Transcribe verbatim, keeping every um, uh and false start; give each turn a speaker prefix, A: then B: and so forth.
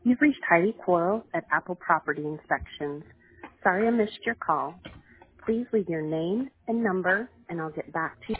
A: You've reached Heidi Quarles at Apple Property Inspections. Sorry I missed your call. Please leave your name and number, and I'll get back to you.